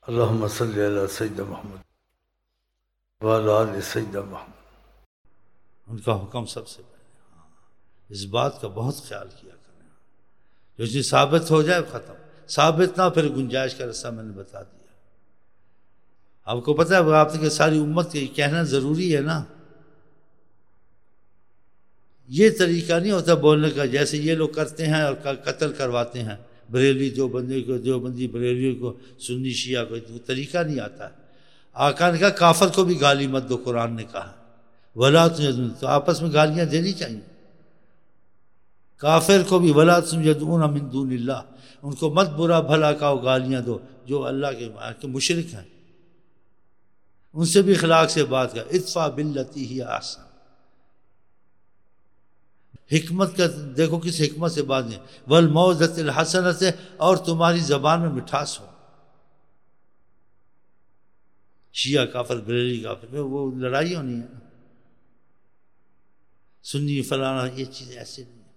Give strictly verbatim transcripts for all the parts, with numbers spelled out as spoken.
اللہم صلی علی سیدنا محمد وعلی آل سیدنا محمد۔ ان کا حکم سب سے پہلے، ہاں اس بات کا بہت خیال کیا کریں، جو چیز ثابت ہو جائے ختم، ثابت نہ پھر گنجائش کا رستہ میں نے بتا دیا۔ آپ کو پتہ ہے آپ نے کہ ساری امت کے کہنا ضروری ہے نا، یہ طریقہ نہیں ہوتا بولنے کا جیسے یہ لوگ کرتے ہیں اور قتل کرواتے ہیں، بریلوی جو بندے کو، جو بندی بریلوی کو، سنی شیعہ کو، وہ طریقہ نہیں آتا ہے۔ آقا نے کہا کافر کو بھی گالی مت دو، قرآن نے کہا ولا تجدون، تو آپس میں گالیاں دینی چاہیے کافر کو بھی، ولا تجدون من دون اللہ، ان کو مت برا بھلا کہو، گالیاں دو جو اللہ کے مشرک ہیں، ان سے بھی اخلاق سے بات کر، ادفع باللتی ہی احسن۔ حکمت کا دیکھو کس حکمت سے بات ہے، والموعظۃ الحسنۃ، اور تمہاری زبان میں مٹھاس ہو۔ شیعہ کافر، بریلوی کافر میں وہ لڑائی ہونی ہے، سنی فلانا، یہ چیزیں ایسے نہیں ہیں۔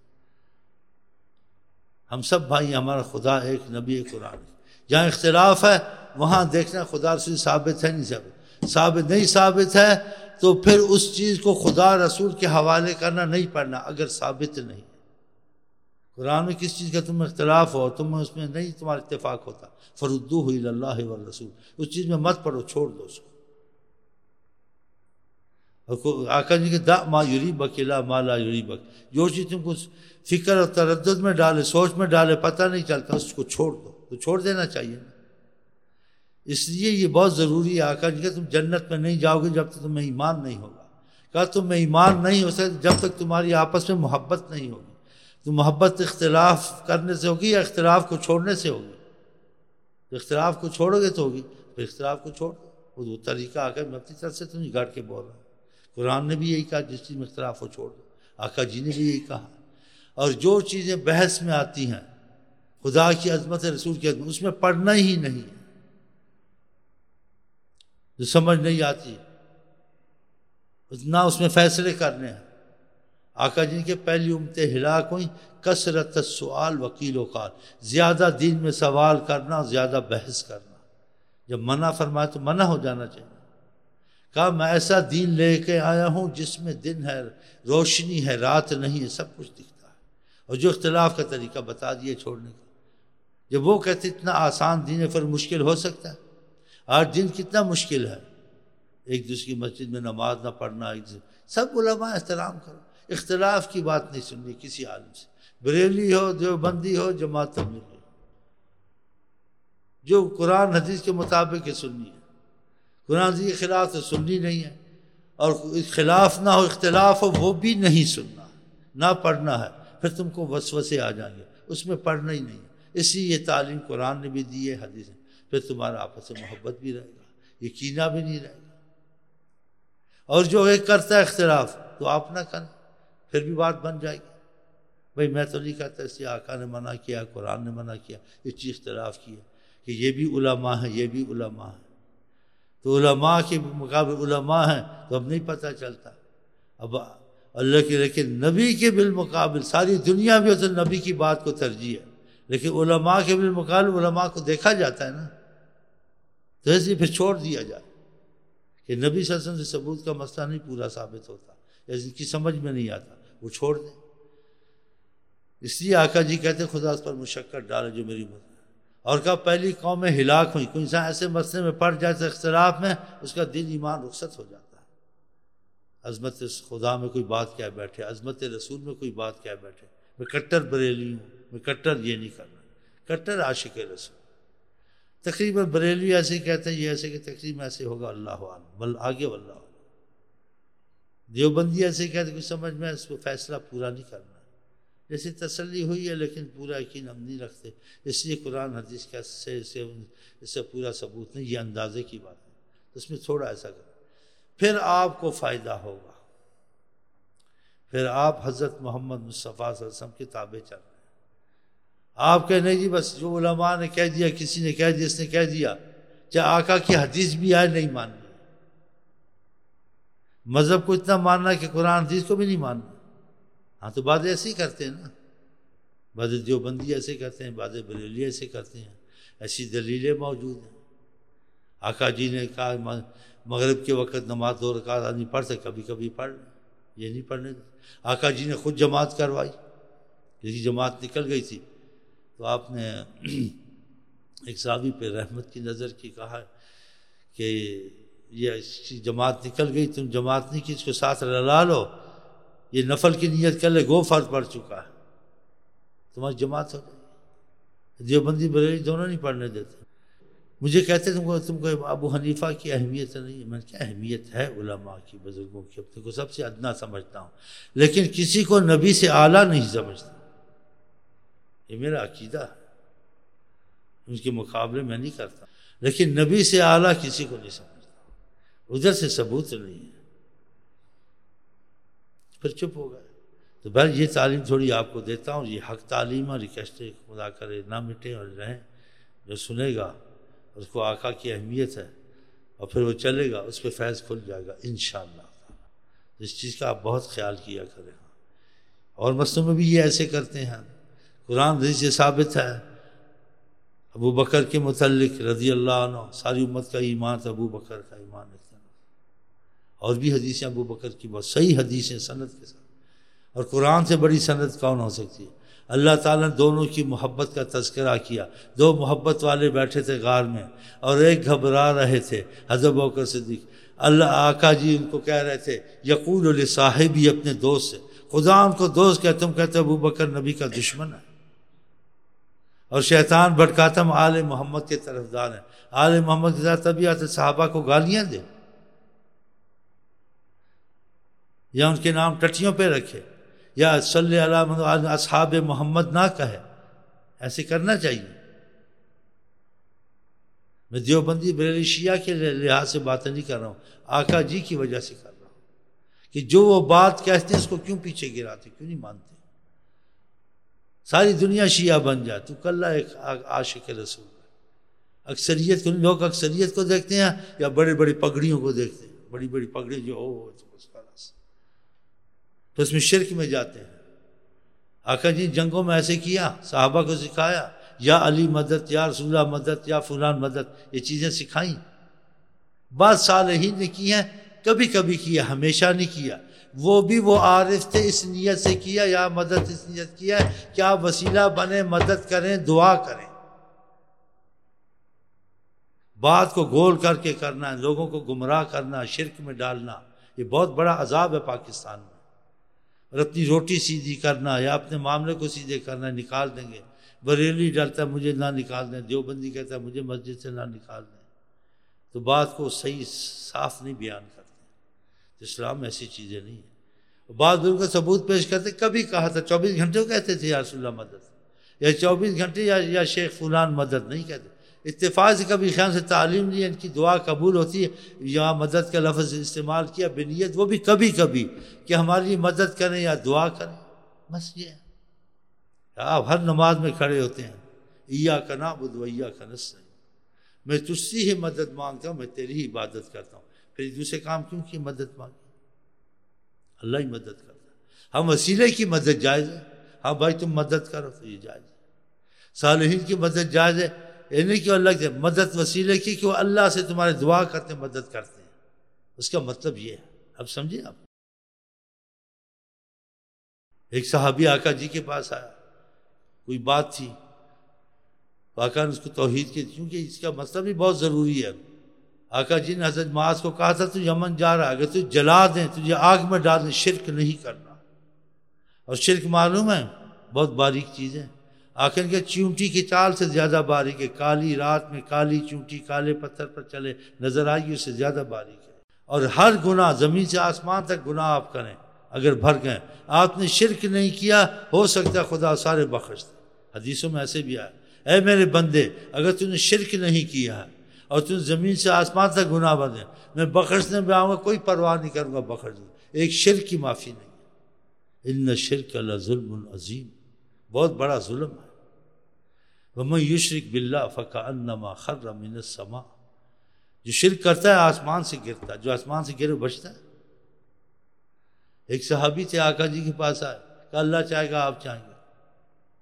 ہم سب بھائی، ہمارا خدا ایک، نبی ایک، قرآن ہے۔ جہاں اختلاف ہے وہاں دیکھنا خدا رسول ثابت ہے نہیں ثابت، ثابت نہیں ثابت ہے تو پھر اس چیز کو خدا رسول کے حوالے کرنا، نہیں پڑھنا اگر ثابت نہیں ہے۔ قرآن میں کس چیز کا تم اختلاف ہو، تم اس میں نہیں تمہارا اتفاق ہوتا، فردوہ الی اللہ والرسول، اس چیز میں مت پڑھو، چھوڑ دو اس کو۔ آقا جی کہ دع ما یریبک الی ما لا یریبک، جو چیز تم کو فکر اور تردد میں ڈالے، سوچ میں ڈالے، پتہ نہیں چلتا، اس کو چھوڑ دو، تو چھوڑ دینا چاہیے نا۔ اس لیے یہ بہت ضروری ہے۔ آقا جی کہ تم جنت میں نہیں جاؤ گے جب تک تمہیں ایمان نہیں ہوگا، کہا تم میں ایمان نہیں ہو سکتا جب تک تمہاری آپس میں محبت نہیں ہوگی۔ تو محبت اختلاف کرنے سے ہوگی یا اختلاف کو چھوڑنے سے ہوگی؟ تو اختلاف کو چھوڑو گے تو ہوگی، پھر اختلاف کو چھوڑ دو، وہ طریقہ آقا میں اپنی طرف سے تو نہیں گاڑ کے بول رہا ہوں، قرآن نے بھی یہی کہا جس چیز میں اختلاف ہو چھوڑ دو، آقا جی نے بھی یہی کہا۔ اور جو چیزیں بحث میں آتی ہیں، خدا کی عظمت، رسول کی عظمت، اس میں پڑھنا ہی نہیں ہے، جو سمجھ نہیں آتی نہ اس میں فیصلے کرنے ہیں۔ آقا جی کے پہلی امتیں ہلاک ہوئیں کثرت السؤال وقیل و قال، زیادہ دین میں سوال کرنا، زیادہ بحث کرنا۔ جب منع فرمائے تو منع ہو جانا چاہیے۔ کہا میں ایسا دین لے کے آیا ہوں جس میں دن ہے، روشنی ہے، رات نہیں ہے، سب کچھ دکھتا ہے، اور جو اختلاف کا طریقہ بتا دیے چھوڑنے کا۔ جب وہ کہتے اتنا آسان دین ہے پھر مشکل ہو سکتا ہے؟ آج دن کتنا مشکل ہے، ایک دوسرے کی مسجد میں نماز نہ پڑھنا، ایک دوسرے سب علماء احترام کرو، اختلاف کی بات نہیں سننی کسی عالم سے، بریلوی ہو، دیوبندی ہو، جماعت تبلیغی ہو، جو قرآن حدیث کے مطابق ہے سننی ہے، قرآن حدیث کے خلاف تو سننی نہیں ہے، اور خلاف نہ ہو، اختلاف ہو، وہ بھی نہیں سننا، نہ پڑھنا ہے، پھر تم کو وسوسے آ جائیں گے، اس میں پڑھنا ہی نہیں ہے۔ اسی یہ تعلیم قرآن نے بھی دی ہے، حدیث نے، پھر تمہارا آپس میں محبت بھی رہے گا، یقینہ بھی نہیں رہے گا۔ اور جو ایک کرتا ہے اختلاف تو آپ نہ کریں، پھر بھی بات بن جائے گی، بھئی میں تو نہیں کہتا، اس لیے آقا نے منع کیا، قرآن نے منع کیا، اس چیز اختلاف کی ہے کہ یہ بھی علماء ہیں، یہ بھی علماء ہیں، تو علماء کے مقابل علماء ہیں تو اب نہیں پتہ چلتا۔ اب اللہ کے، لیکن نبی کے بالمقابل ساری دنیا بھی تو نبی کی بات کو ترجیح ہے، لیکن علماء کے بالمقابل علماء کو دیکھا جاتا ہے نا، تو اس لیے پھر چھوڑ دیا جائے کہ نبی صلی اللہ علیہ وسلم سے ثبوت کا مسئلہ نہیں پورا ثابت ہوتا، یا ان کی سمجھ میں نہیں آتا، وہ چھوڑ دیں۔ اس لیے آقا جی کہتے ہیں خدا اس پر مشقت ڈالے جو میری مدد، اور کہا پہلی قوم میں ہلاک ہوئی، کوئی انسان ایسے مسئلے میں پڑ جائے اختلاف میں، اس کا دل ایمان رخصت ہو جاتا ہے۔ عظمت خدا میں کوئی بات کہہ بیٹھے، عظمت رسول میں کوئی بات کہہ بیٹھے، میں کٹر بریلی ہوں، میں کٹر یہ نہیں کرنا، کٹر عاشق رسول۔ تقریباً بریلوی ایسے ہی کہتے ہیں، یہ ایسے کہ تقریباً ایسے ہوگا، اللہ عالم، بل آگے واللہ عالم۔ دیوبندی ایسے کہتے ہیں کہ سمجھ میں اس کو فیصلہ پورا نہیں کرنا، جیسے تسلی ہوئی ہے لیکن پورا یقین ہم نہیں رکھتے، اس لیے قرآن حدیث کا سے اس سے پورا ثبوت نہیں، یہ اندازے کی بات ہے، اس میں تھوڑا ایسا کریں، پھر آپ کو فائدہ ہوگا، پھر آپ حضرت محمد مصطفیٰ صلی اللہ علیہ وسلم کے تابع چل رہے ہیں۔ آپ کہ نہیں جی بس جو علماء نے کہہ دیا، کسی نے کہہ دیا، اس نے کہہ دیا، چاہے آقا کی حدیث بھی آئے نہیں ماننی، مذہب کو اتنا ماننا کہ قرآن حدیث کو بھی نہیں ماننا۔ ہاں تو بعض ایسے ہی کرتے ہیں نا، بعض دیوبندی ایسے کرتے ہیں، بعض بریلی ایسے کرتے ہیں، ایسی دلیلیں موجود ہیں۔ آقا جی نے کہا مغرب کے وقت نماز دو رکعت آدمی پڑھتے کبھی کبھی پڑھ لیں، یہ نہیں پڑھنے دیں۔ آقا جی نے خود جماعت کروائی، کسی جماعت نکل گئی تھی تو آپ نے ایک صحابی پہ رحمت کی نظر کی، کہا کہ یہ جماعت نکل گئی، تم جماعت نہیں کی، اس کو ساتھ رلا لو، یہ نفل کی نیت کر لے، گو فرض پڑ چکا ہے، تمہاری جماعت ہو گئی۔ دیوبندی بریلوی دونوں نہیں پڑھنے دیتے۔ مجھے کہتے تم کو تم کو ابو حنیفہ کی اہمیت نہیں ہے، میں نے کیا اہمیت ہے علماء کی، بزرگوں کی، اپنے کو سب سے ادنا سمجھتا ہوں، لیکن کسی کو نبی سے اعلیٰ نہیں سمجھتا، یہ میرا عقیدہ ہے، ان کے مقابلے میں نہیں کرتا، لیکن نبی سے اعلیٰ کسی کو نہیں سمجھتا، ادھر سے ثبوت نہیں ہے، پھر چپ ہو گئے۔ تو بہر یہ تعلیم تھوڑی آپ کو دیتا ہوں، یہ حق تعلیم اور ریکویسٹیں خدا کرے نہ مٹیں اور رہیں، جو سنے گا اس کو آقا کی اہمیت ہے اور پھر وہ چلے گا، اس پہ فیض کھل جائے گا انشاءاللہ تعالی۔ اس چیز کا آپ بہت خیال کیا کریں، اور مسئلوں میں بھی یہ ایسے کرتے ہیں، قرآن حدیث سے ثابت ہے، ابو بکر کے متعلق رضی اللہ عنہ ساری امت کا ایمان تھا، ابو بکر کا ایمان رکھتے ہیں، اور بھی حدیثیں ابو بکر کی بہت صحیح حدیثیں سند کے ساتھ، اور قرآن سے بڑی سند کون ہو سکتی ہے؟ اللہ تعالیٰ نے دونوں کی محبت کا تذکرہ کیا، دو محبت والے بیٹھے تھے غار میں اور ایک گھبرا رہے تھے، حضرت ابوبکر صدیق، اللہ آقا جی ان کو کہہ رہے تھے یقول لصاحبی، اپنے دوست سے، خدا ان کو دوست کہ تم کہتے ابو بکر نبی کا دشمن ہے، اور شیطان بھٹکاتا ہم آل محمد کے طرفدار ہیں، آل محمد کے ساتھ تبھی آتے صحابہ کو گالیاں دے یا ان کے نام ٹٹیوں پہ رکھے یا صلی اللہ علیہ اصحاب محمد نہ کہے، ایسے کرنا چاہیے۔ میں دیوبندی بریلوی شیعہ کے لحاظ سے باتیں نہیں کر رہا ہوں، آقا جی کی وجہ سے کر رہا ہوں کہ جو وہ بات کہتے ہیں اس کو کیوں پیچھے گراتے، کیوں نہیں مانتے؟ ساری دنیا شیعہ بن جائے تو کل ایک عاشق رسول ہے۔ اکثریت کو لوگ اکثریت کو دیکھتے ہیں یا بڑے بڑے پگڑیوں کو دیکھتے ہیں، بڑی بڑی پگڑی جو ہو تو اس میں شرک میں جاتے ہیں۔ آقا جی جنگوں میں ایسے کیا، صحابہ کو سکھایا، یا علی مدد، یا رسول اللہ مدد، یا فلان مدد، یہ چیزیں سکھائیں۔ بعض صالحین نے کی ہیں، کبھی کبھی کیا، ہمیشہ نہیں کیا، وہ بھی وہ عارف تھے، اس نیت سے کیا، یا مدد اس نیت کیا کہ آپ وسیلہ بنے، مدد کریں، دعا کریں۔ بات کو گول کر کے کرنا ہے، لوگوں کو گمراہ کرنا، شرک میں ڈالنا، یہ بہت بڑا عذاب ہے پاکستان میں۔ اور اپنی روٹی سیدھی کرنا یا اپنے معاملے کو سیدھے کرنا، نکال دیں گے۔ بریلوی ڈالتا ہے مجھے نہ نکال دیں، دیوبندی کہتا ہے مجھے مسجد سے نہ نکال دیں، تو بات کو صحیح صاف نہیں بیان کرتے۔ اسلام میں ایسی چیزیں نہیں ہیں۔ بعض لوگوں کا ثبوت پیش کرتے، کبھی کہا تھا چوبیس گھنٹے کہتے تھے یا رسول اللہ مدد، یا چوبیس گھنٹے یا یا شیخ فلان مدد نہیں کہتے، اتفاق سے کبھی خیال سے تعلیم نہیں ہے، ان کی دعا قبول ہوتی ہے، یا مدد کا لفظ استعمال کیا بنیت، وہ بھی کبھی کبھی کہ ہماری مدد کریں یا دعا کریں، بس یہ ہے۔ آپ ہر نماز میں کھڑے ہوتے ہیں، ایاک نعبد و ایاک نستعین، میں تجھ سے ہی مدد مانگتا ہوں، میں تیری ہی عبادت کرتا ہوں، پھر دوسرے کام کیوں کی مدد مانگی؟ اللہ ہی مدد کرتا ہے۔ ہم وسیلے کی مدد جائز ہے، ہاں بھائی تم مدد کرو تو یہ جائز ہے۔ صالحین کی مدد جائز ہے، یہ نہیں کہ اللہ سے مدد وسیلے کی کہ وہ اللہ سے تمہارے دعا کرتے ہیں، مدد کرتے ہیں، اس کا مطلب یہ ہے۔ اب سمجھیں آپ، ایک صحابی آقا جی کے پاس آیا، کوئی بات تھی، آقا نے اس کو توحید کی، کیونکہ اس کا مطلب بھی بہت ضروری ہے۔ آقا جی نے حضرت معاذ کو کہا تھا تو یمن جا رہا ہے، اگر تجھے جلا دیں، تجھے آگ میں ڈال دیں، شرک نہیں کرنا، اور شرک معلوم ہے بہت باریک چیز ہے۔ آخر کے چونٹی کی چال سے زیادہ باریک ہے، کالی رات میں کالی چونٹی کالے پتھر پر چلے نظر آئے گی، اس سے زیادہ باریک ہے۔ اور ہر گناہ زمین سے آسمان تک گناہ آپ کریں، اگر بھر گئے، آپ نے شرک نہیں کیا، ہو سکتا ہے خدا سارے بخش دے۔ حدیثوں میں ایسے بھی آیا، اے میرے بندے اگر تم نے شرک نہیں کیا ہے اور تم زمین سے آسمان تک گناہ بھر دیں، میں بخشنے میں آؤں گا، کوئی پرواہ نہیں کروں گا، بخش دوں۔ ایک شرک کی معافی نہیں ہے۔ ان الشرک لظلم عظیم، بہت بڑا ظلم ہے۔ وَمَن يُشْرِكْ بِاللَّهِ فَكَأَنَّمَا خَرَّ مِنَ السَّمَاءِ، جو شرک کرتا ہے آسمان سے گرتا ہے، جو آسمان سے گرے بچتا ہے۔ ایک صحابی تھے آقا جی کے پاس آئے، کہا اللہ چاہے گا آپ چاہیں گے۔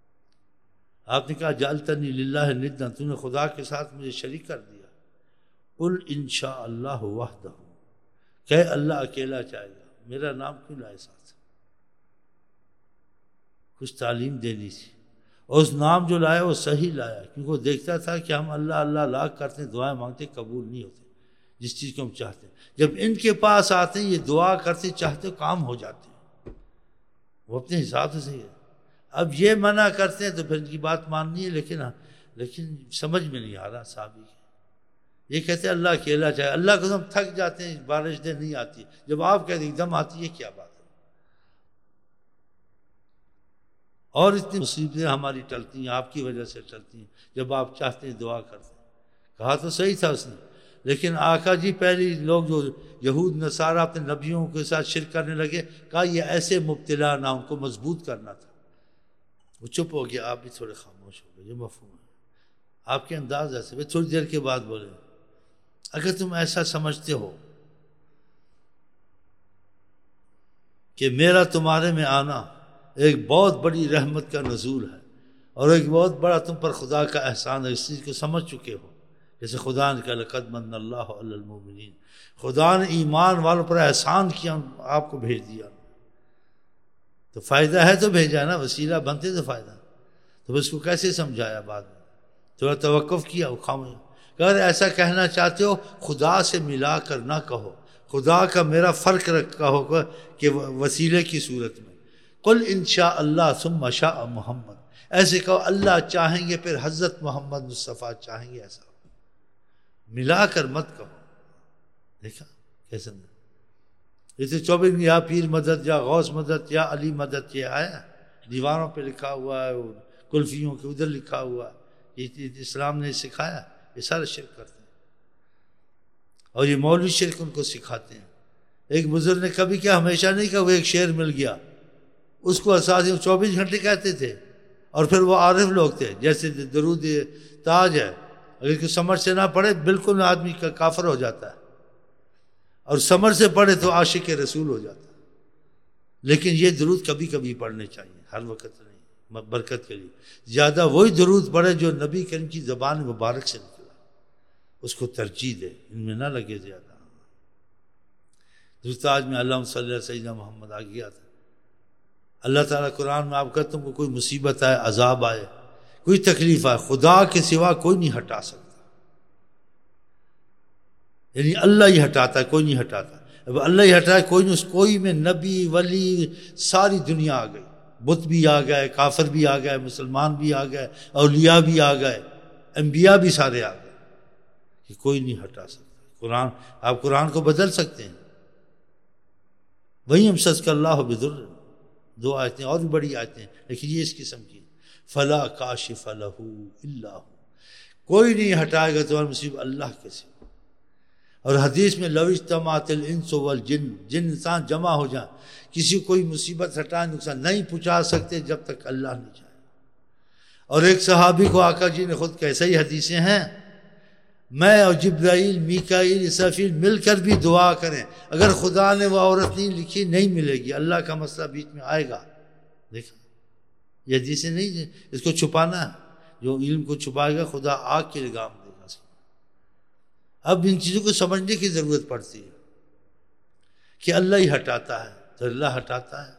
آپ نے کہا جعلتنی للہ ندا، تو نے خدا کے ساتھ مجھے شریک کر دیا۔ قل ان شاء اللہ وحدہ، کہ اللہ اکیلا چاہے گا، میرا نام کیوں لائے ساتھ؟ کچھ تعلیم دینی تھی، اور اس نام جو لایا وہ صحیح لایا، کیونکہ وہ دیکھتا تھا کہ ہم اللہ اللہ لاکھ کرتے ہیں، دعائیں مانگتے قبول نہیں ہوتے جس چیز کو ہم چاہتے ہیں۔ جب ان کے پاس آتے ہیں یہ دعا کرتے چاہتے کام ہو جاتے ہیں، وہ اپنے حساب سے صحیح ہے۔ اب یہ منع کرتے ہیں تو پھر ان کی بات ماننی ہے، لیکن لیکن سمجھ میں نہیں آ رہا صحابی کے۔ یہ کہتے ہیں اللہ اکیلا چاہے، اللہ کو ہم تھک جاتے ہیں، بارش دے نہیں آتی، جب آپ کہتے ہیں ایک دم آتی ہے، کیا بات ہے؟ اور اتنی مصیبتیں ہماری ٹلتی ہیں آپ کی وجہ سے ٹلتی ہیں، جب آپ چاہتے ہیں دعا کرتے ہیں۔ کہا تو صحیح تھا اس نے، لیکن آقا جی پہلی لوگ جو یہود نصارہ اپنے نبیوں کے ساتھ شرک کرنے لگے، کہا یہ ایسے مبتلا نہ، ان کو مضبوط کرنا تھا۔ وہ چپ ہو گیا، آپ بھی تھوڑے خاموش ہو گئے، یہ مفہوم ہے آپ کے انداز ایسے۔ تھوڑی دیر کے بعد بولے اگر تم ایسا سمجھتے ہو کہ میرا تمہارے میں آنا ایک بہت بڑی رحمت کا نزول ہے اور ایک بہت بڑا تم پر خدا کا احسان ہے، اس چیز کو سمجھ چکے ہو، جیسے خدا نے کہا لقد من اللہ علی المؤمنین، خدا نے ایمان والوں پر احسان کیا، آپ کو بھیج دیا، تو فائدہ ہے تو بھیجا نا، وسیلہ بنتے تو فائدہ، تو اس کو کیسے سمجھایا بعد میں؟ تھوڑا توقف کیا، وہ خاموش۔ اگر ایسا کہنا چاہتے ہو خدا سے ملا کر نہ کہو، خدا کا میرا فرق رکھا ہوگا کہ وسیلے کی صورت میں، قل انشاء اللہ ثم شاء محمد، ایسے کہو اللہ چاہیں گے پھر حضرت محمد مصطفیٰ چاہیں گے، ایسا ملا کر مت کہو۔ دیکھا کیسے؟ جیسے چوبیس یا پیر مدد یا غوث مدد یا علی مدد، یہ آیا دیواروں پہ لکھا ہوا ہے، کلفیوں کے ادھر لکھا ہوا ہے، یہ اسلام نے سکھایا، یہ سارے شرک کرتے ہیں، اور یہ مولوی شرک ان کو سکھاتے ہیں۔ ایک بزرگ نے کبھی کیا، ہمیشہ نہیں کہا، وہ ایک شعر مل گیا، اس کو اساسی چوبیس گھنٹے کہتے تھے، اور پھر وہ عارف لوگ تھے، جیسے درود تاج ہے، اگر کوئی سمجھ سے نہ پڑھے بالکل آدمی کا کافر ہو جاتا ہے، اور سمجھ سے پڑھے تو عاشق رسول ہو جاتا ہے۔ لیکن یہ درود کبھی کبھی پڑھنے چاہیے، ہر وقت نہیں، برکت کے لیے۔ زیادہ وہی درود پڑھے جو نبی کریم کی زبان مبارک سے نکلا، اس کو ترجیح دے، ان میں نہ لگے زیادہ۔ درود تاج میں اللہم صلی علی سیدنا محمد آ گیا تھا۔ اللہ تعالیٰ قرآن میں آپ کہتے تم کو کوئی مصیبت آئے، عذاب آئے، کوئی تکلیف آئے، خدا کے سوا کوئی نہیں ہٹا سکتا، یعنی اللہ ہی ہٹاتا ہے، کوئی نہیں ہٹاتا۔ اب اللہ ہی ہٹائے، کوئی نہیں، اس کوئی میں نبی ولی ساری دنیا آ گئی، بت بھی آ گئے، کافر بھی آ گئے، مسلمان بھی آ گئے، اولیاء بھی آ گئے، انبیاء بھی سارے آ گئے، کہ کوئی نہیں ہٹا سکتا۔ قرآن، آپ قرآن کو بدل سکتے ہیں، وہی امسسک اللہ بضر، دو آیتیں اور بھی بڑی آیتیں ہیں، لیکن یہ اس قسم کی، فلا کاشف لہ الا ہو، کوئی نہیں ہٹائے گا تمہاری مصیبت اللہ کے سوا۔ اور حدیث میں لو اجتمعت الانس والجن، جن انسان جمع ہو جائیں، کسی کوئی مصیبت ہٹائے، نقصان نہیں پہنچا سکتے جب تک اللہ نہیں چاہے۔ اور ایک صحابی کو آقا جی نے خود کیسے ہی حدیثیں ہیں، میں اور جبرائیل میکائیل اسرافیل مل کر بھی دعا کریں، اگر خدا نے وہ عورت نہیں لکھی نہیں ملے گی، اللہ کا مسئلہ بیچ میں آئے گا۔ دیکھا یہ حدیثیں نہیں، اس کو چھپانا ہے، جو علم کو چھپائے گا خدا آگ کی لگام دے گا۔ اب ان چیزوں کو سمجھنے کی ضرورت پڑتی ہے کہ اللہ ہی ہٹاتا ہے، تو اللہ ہٹاتا ہے۔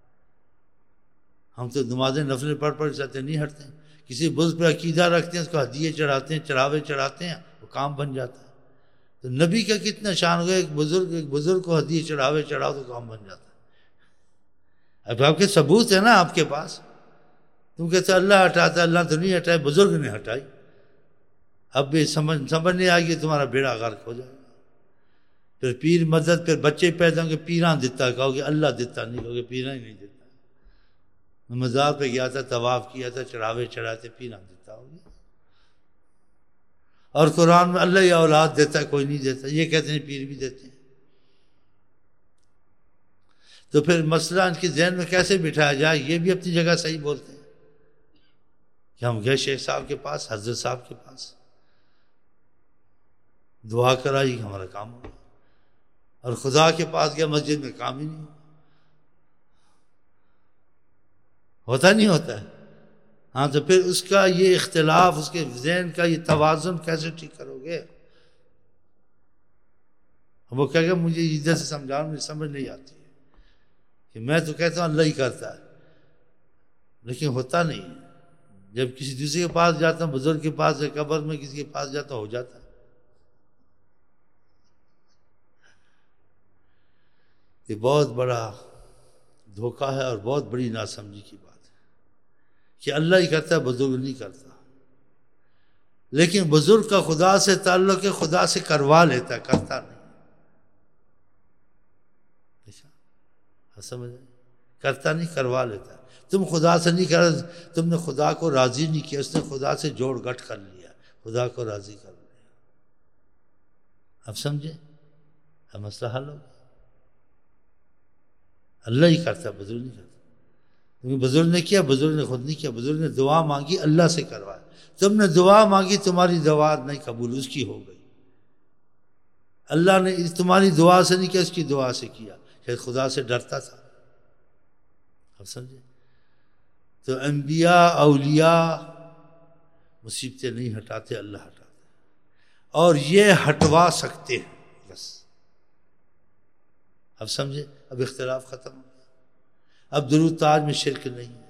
ہم تو نمازیں نفل پڑھ پڑھ جاتے نہیں ہٹتے، کسی بزرگ پہ عقیدہ رکھتے ہیں، اس کو ہدیے چڑھاتے ہیں، چڑھاوے چڑھاتے ہیں، وہ کام بن جاتا ہے۔ تو نبی کا کتنا شان ہوگا، ایک بزرگ ایک بزرگ کو ہدیے چڑھاوے چڑھاؤ تو کام بن جاتا ہے۔ اب آپ کے ثبوت ہے نا آپ کے پاس، تم کہتے اللہ ہٹاتا ہے، اللہ تو نہیں ہٹائے، بزرگ نے ہٹائی۔ اب بھی سمجھ سمجھ نہیں آئے گی، تمہارا بیڑا غرق ہو جائے گا۔ پھر پیر مدد، پھر بچے پیدا ہوں گے، پیراں دیتا، کہو گے اللہ دیتا نہیں، کہو گے پیراں ہی نہیں دیتا۔ میں مزار پہ گیا تھا، طواف کیا تھا، چڑھاوے چڑھاتے، پیراں دیتا ہو گیا۔ اور قرآن میں اللہ ہی اولاد دیتا ہے، کوئی نہیں دیتا، یہ کہتے ہیں پیر بھی دیتے ہیں۔ تو پھر مسئلہ ان کے ذہن میں کیسے بٹھایا جائے؟ یہ بھی اپنی جگہ صحیح بولتے ہیں کہ ہم گئے شیخ صاحب کے پاس، حضرت صاحب کے پاس، دعا کرائی، ہمارا کام ہو گیا، اور خدا کے پاس گیا، مسجد میں کام ہی نہیں ہو ہوتا نہیں ہوتا ہے۔ ہاں تو پھر اس کا یہ اختلاف، اس کے ذہن کا یہ توازن کیسے ٹھیک کرو گے؟ وہ کہے گا مجھے ادھر سے سمجھانا مجھے سمجھ نہیں آتی ہے کہ میں تو کہتا ہوں اللہ ہی کرتا ہے، لیکن ہوتا نہیں ہے۔ جب کسی دوسرے کے پاس جاتا ہوں، بزرگ کے پاس یا قبر میں کسی کے پاس جاتا ہوں، ہو جاتا ہے۔ یہ بہت بڑا دھوکہ ہے اور بہت بڑی ناسمجھی کی بات ہے کہ اللہ ہی کرتا ہے، بزرگ نہیں کرتا۔ لیکن بزرگ کا خدا سے تعلق ہے، خدا سے کروا لیتا ہے، کرتا نہیں۔ سمجھ کرتا نہیں، کروا لیتا ہے۔ تم خدا سے نہیں کر، تم نے خدا کو راضی نہیں کیا، اس نے خدا سے جوڑ گٹھ کر لیا، خدا کو راضی کر لیا۔ اب سمجھے؟ اب مسئلہ حل ہو گیا۔ اللہ ہی کرتا ہے، بزرگ نہیں کرتا۔ کیونکہ بزرگ نے کیا، بزرگ نے خود نہیں کیا، بزرگ نے دعا مانگی، اللہ سے کروایا۔ تم نے دعا مانگی، تمہاری دعا نہیں قبول، اس کی ہو گئی۔ اللہ نے تمہاری دعا سے نہیں کیا، اس کی دعا سے کیا، شاید خدا سے ڈرتا تھا۔ اب سمجھے؟ تو انبیاء اولیاء مصیبتیں نہیں ہٹاتے، اللہ ہٹاتے، اور یہ ہٹوا سکتے ہیں بس۔ اب سمجھے؟ اب اختلاف ختم ہو گیا۔ اب درود تاج میں شرک نہیں ہے۔